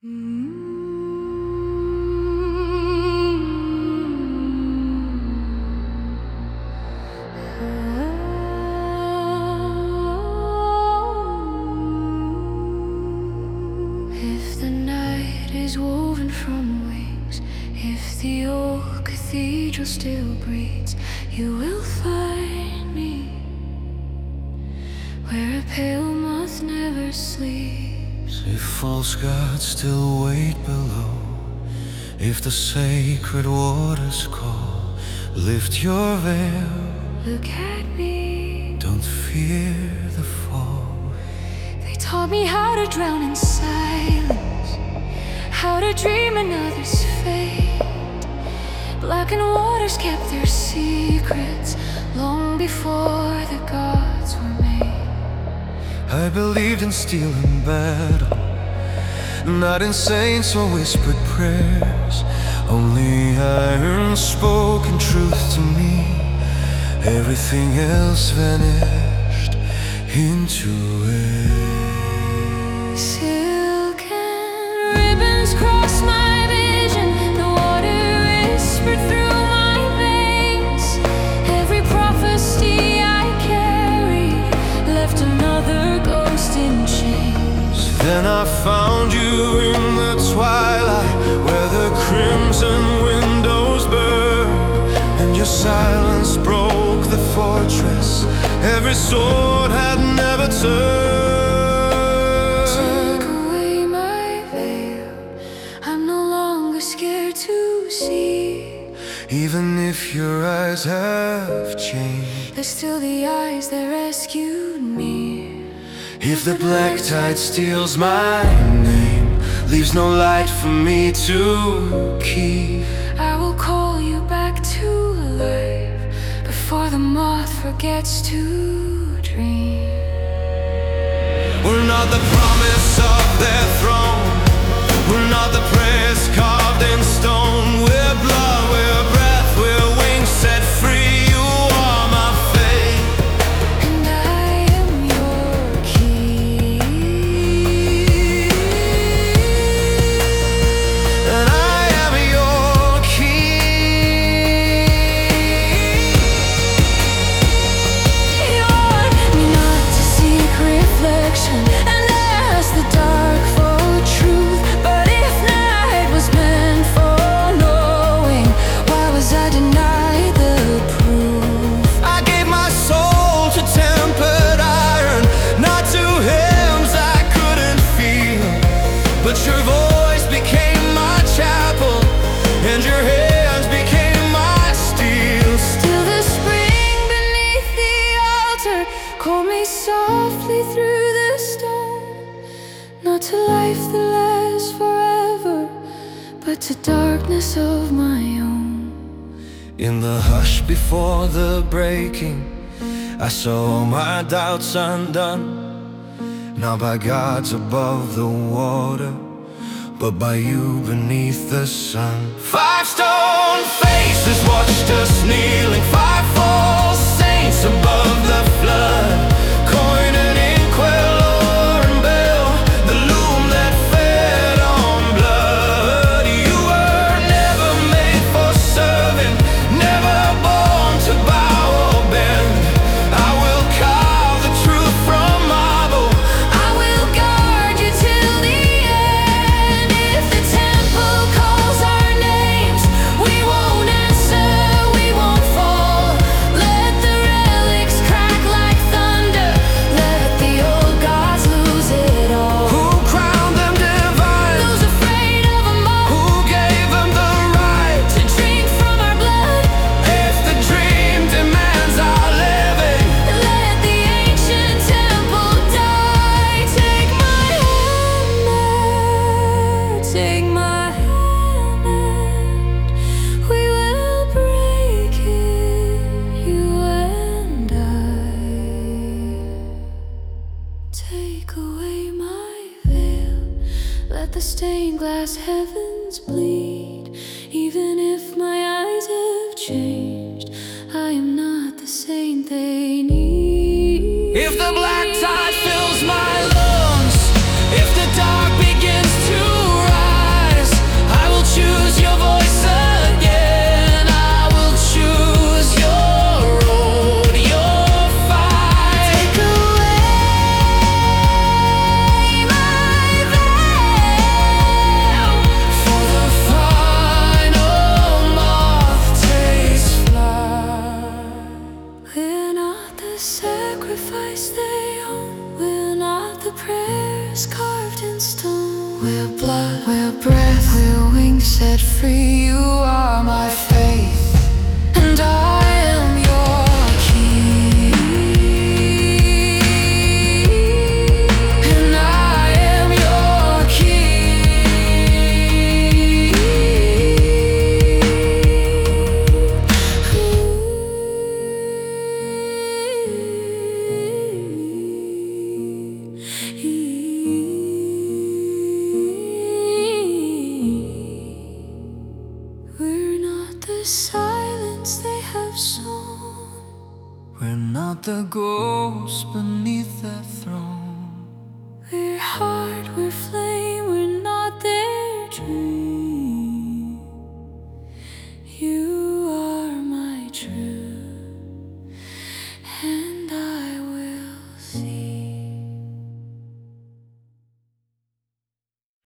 If the night is woven from wings, if the old cathedral still breathes, you will find me where a pale moth never sleeps. If false gods still wait below, if the sacred waters call, lift your veil, Look at me. don't fear the fall. They taught me how to drown in silence, how to dream another's fate. Blackened waters kept their secrets long before the gods were made. I believed in steel and battle, not in saints or whispered prayers. Only iron spoken truth to me. Everything else vanished into air. Silken ribbons crossed my vision, the water whispered through my veins. Every prophecy I carried left another ghost in chains. Then I found you in the twilight, where the crimson windows burn, and your silence broke the fortress every sword had never turned. Take away my veil, I'm no longer scared to see. Even if your eyes have changed, They're still the eyes that rescued me. if the black tide steals my name, leaves no light for me to keep, I will call you back to life before the moth forgets to dream. we're not the promise of their throne, we're not the prayers carved in stone. We're blood, we're breath, we're wings set free. You are my fate, And I am your key. and I am your key. You want me not to seek reflection and ask the dark for truth. But if night was meant for knowing, why was I denied the proof? I gave my soul to tempered iron, not to hymns I couldn't feel. But your voice became my chapel, and your hands became my steel. Still the spring beneath the altar called me softly through the storm. Not to life that lasts forever, but to darkness of my own. In the hush before the breaking, I saw my doubts undone, not by gods above the water, but by you beneath the sun. 5 stone faces watched us kneeling, 5 false saints above the flood. Coin and inkwell, ore and bell, the loom that fed on blood. You were never made for serving, never born to bow or bend. I will carve the truth from marble, I will guard you till the end. If the temple calls our names, we won't answer, we won't fall. Let the relics crack like thunder, let the old gods lose it all. who crowned them divine, Those afraid of a moth who gave them the right. to drink from our blood, If the dream demands our living, let the ancient temple die. Take my hand, take my hand, we will break it, you and I. Take away my veil, let the stained glass heavens bleed. Even if my eyes have changed, I am not the saint they need. if the black tide fills my lungs, if the dark begins to rise, we're blood, we're breath, we're wings set free. You are my faith, and I am your key. And I am your We're not the silence they have sown. We're not the ghosts beneath their throne. We're heart, we're flame.